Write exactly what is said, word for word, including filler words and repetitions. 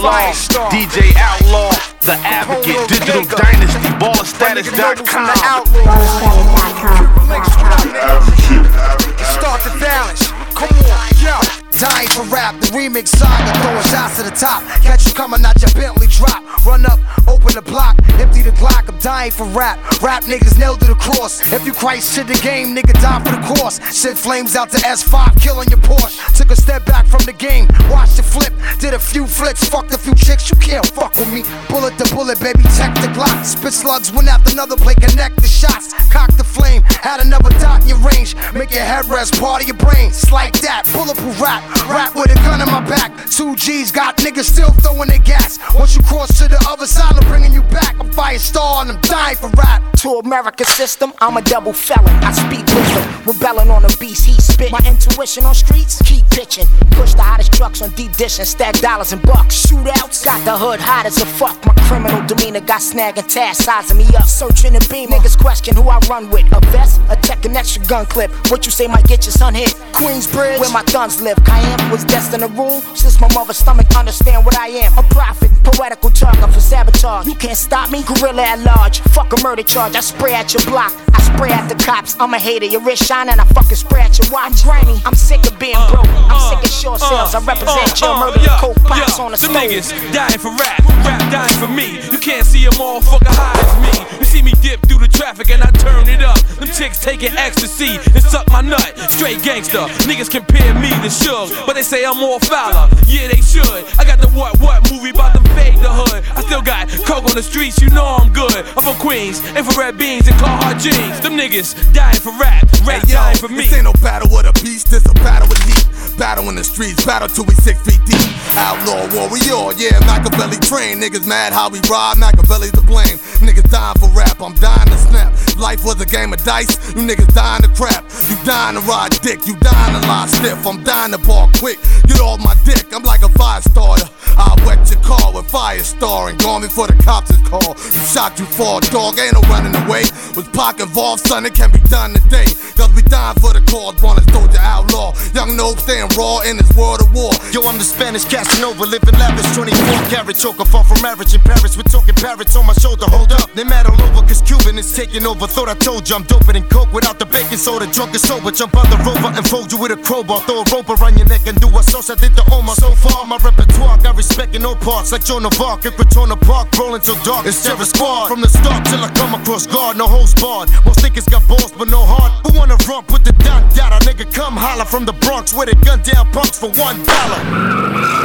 Law, D J Outlaw, The Advocate, Digital Dynasty, baller status dot com. Start the balance. Come on, yo. Dying for rap, the remix saga, throwing shots to the top. Catch you coming out your Bentley drop. Run up, open the block, empty the Glock. I'm dying for rap. Rap niggas nailed to the cross. If you Christ to the game, nigga die for the course. Sent flames out to S five, killing your Porsche. Took a step back from the game, watched it flip. Did a few flips, fucked a few chicks. You can't fuck with me. Bullet to bullet, baby, check the Glock. Spit slugs, went after another play, connect the shots. Cock the flame, had another dot in your range. Make your head rest, part of your brain. It's like that, bulletproof rap. Rap with a gun in my back. Two G's got niggas still throwing their gas. Once you cross to the other side, I'm bringing you back. I'm Firestar and I'm dying for rap. To American system, I'm a double felon. I speak wisdom, rebelling on the beast, he spit. My intuition on streets, keep pitching. Push the hottest trucks on deep dish and stack dollars and bucks. Shootouts, got the hood hot as a fuck. My criminal demeanor got snag and task, sizing me up. Searching the beam, niggas question who I run with. A vest, a tech, an extra gun clip. What you say might get your son hit? Queensbridge, where my guns live. Cayenne was destined to rule. Since my mother's stomach, understand what I am. A prophet, poetical target for sabotage. You can't stop me, gorilla at large. Fuck a murder charge, I spray at your block. I spray at the cops, I'm a hater. Your wrist shining, I fucking spray at your watch. Grimy, I'm sick of being broke. I'm sick of short sales. I represent your murder, the coke pops on the stove. Them niggas dying for rap, rap dying for me. You can't see a motherfucker high as me. You see me dip through the traffic and I turn it up. Them chicks taking ecstasy and suck my nut. Straight gangster, niggas compare me to Suge, but they say I'm more fouler. Yeah, they should. I got the what what movie about to fade the hood. I still got coke on the streets, you know I'm good. I'm from Queens, infrared beans and Carhartt jeans. Them niggas dying for rap, rap hey, yo, dying for me. This ain't no battle with a beast, this a battle with heat. Battle in the streets, battle till we six feet deep. Outlaw warrior, yeah, Machiavelli train. Niggas mad how we ride, Machiavelli's to blame. Niggas dying for rap, I'm dying to snap. If life was a game of dice, you niggas dying to crap. You dying to ride dick, you dying to lie stiff. I'm dying to ball quick, get off my dick, I'm like a fire starter. I'll wet your car with Firestar and gone before the cops is called. You shot, you fall, dog, ain't no running away. Was Pac involved, son, it can be done today. Cause we dying for the cause, born as Soldier Outlaw. Young Nope staying raw in this world of war. Yo, I'm the Spanish Casanova, living lavish, twenty-four karat choker, far from average in Paris. We're talking parrots on my shoulder, hold up. They mad all over cause Cuban is taking over. Thought I told you I'm doper than coke without the baking soda. Drunk and sober, jump on the rover and fold you with a crowbar. Throw a rope around your neck and do a sauce. I did the Omar. So far, my repertoire got respect in all parts. Like Joan of Arc, Equatorna Park, rolling so dark. It's Terror Squad. From the start till I come across guard, no holds barred. Most niggas got balls but no heart. Who wanna romp with the dot dot? A nigga come holler from the Bronx with a gun down punks for one dollar.